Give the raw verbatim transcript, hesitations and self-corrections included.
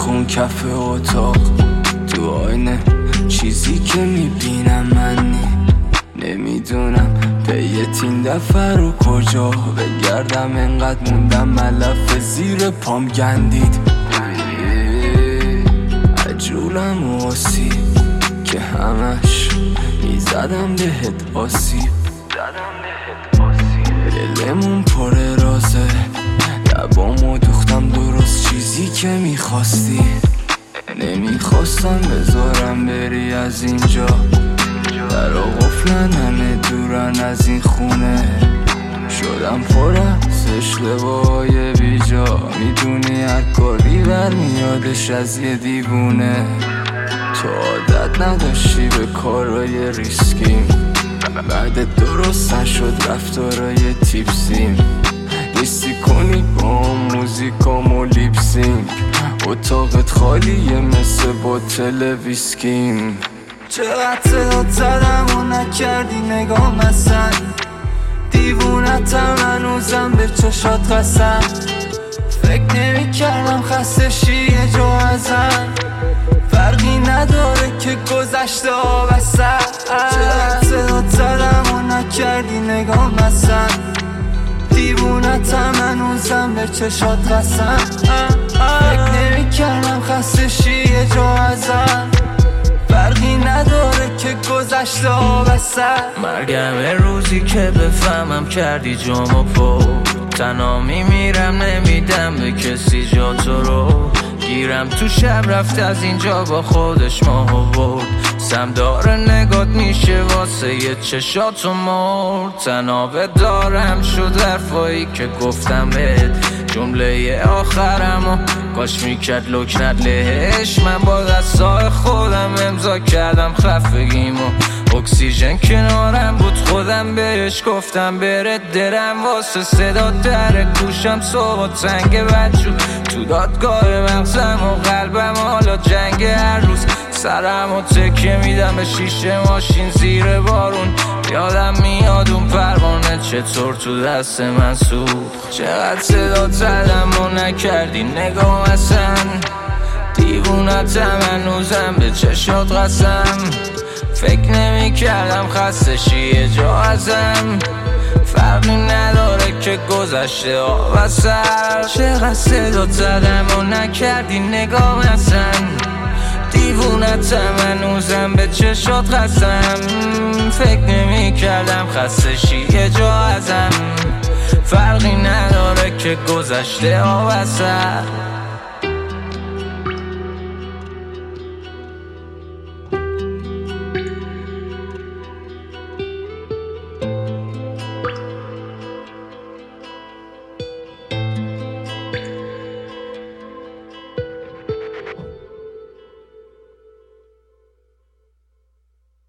خون کف اتاق، تو آینه چیزی که میبینم من نی نمیدونم پی تین دفعه رو کجا بگردم، انقدر موندم ملف زیر پام گندید. عجولم و آسیب که همش میزدم بهت آسیب، دلمون پر رازه، لبامو دوختم درست چیزی که میخواستی. نمیخواستم بذارم بری از اینجا، در قفلن همه دورن از این خونه. شدم پر از اشتباهای بیجا، میدونی هر کاری برمیادش از یه دیوونه. تو عادت نداشتی به کارهای ریسکیم، بعد درست نشد رفتارای تیپسیم. نیستی کنی با موزیکام و لیپسینگ، اتاقت خالیه مثل باتل ویسکیم. چقدر صدات زدم و نکردی نگام اصلا، دیوونتم هنوزم به چشات قسم. فکر نمی کردم خسته شی یه جا ازم، فرقی نداره که گذشته ها بسن. چقدر صدات زدم و نکردی نگام اصلا، دیوونتم هنوزم به چشات قسم. فکر نمی کردم خسته شی یه جا ازم، فرقی نداره که گذشته ها بسن. مرگم روزی که بفهمم کردی جامو پر، تنها میمیرم نمیدم به کسی جا تو رو. گیرم تو شب رفت از اینجا با خودش ماهو برد، سمدار نگات میشه واسه یه چشاتو مرد. تنابه دارم شد حرفایی که گفتم بهت، جمله آخرمو کاش میکرد لکنت لهش. من با دستای خودم امضا کردم خفگیمو، اکسیژن کنارم بود خودم بهش گفتم بره. درم واسه صدا در گوشم صبح تنگ بچو، تو دادگاه مغزم و قلبم حالا جنگ هر روز. سرم و تکیه میدم به شیشه ماشین زیر بارون، یادم میاد اون پروانه چطور تو دست من سوخت. چقدر صدا زدم و نکردی نگام اصلا، دیوونتم هنوزم به چشات قسم. فکر نمی کردم خسته شی یه جا ازم، فرقی نداره که گذشته ها و سر. چقدر صدا زدم و نکردی نگام اصلا، دیوونتم هنوزم به چشات قسم. فکر نمی کردم خسته شی یه جا ازم، فرقی نداره که گذشته ها و سر.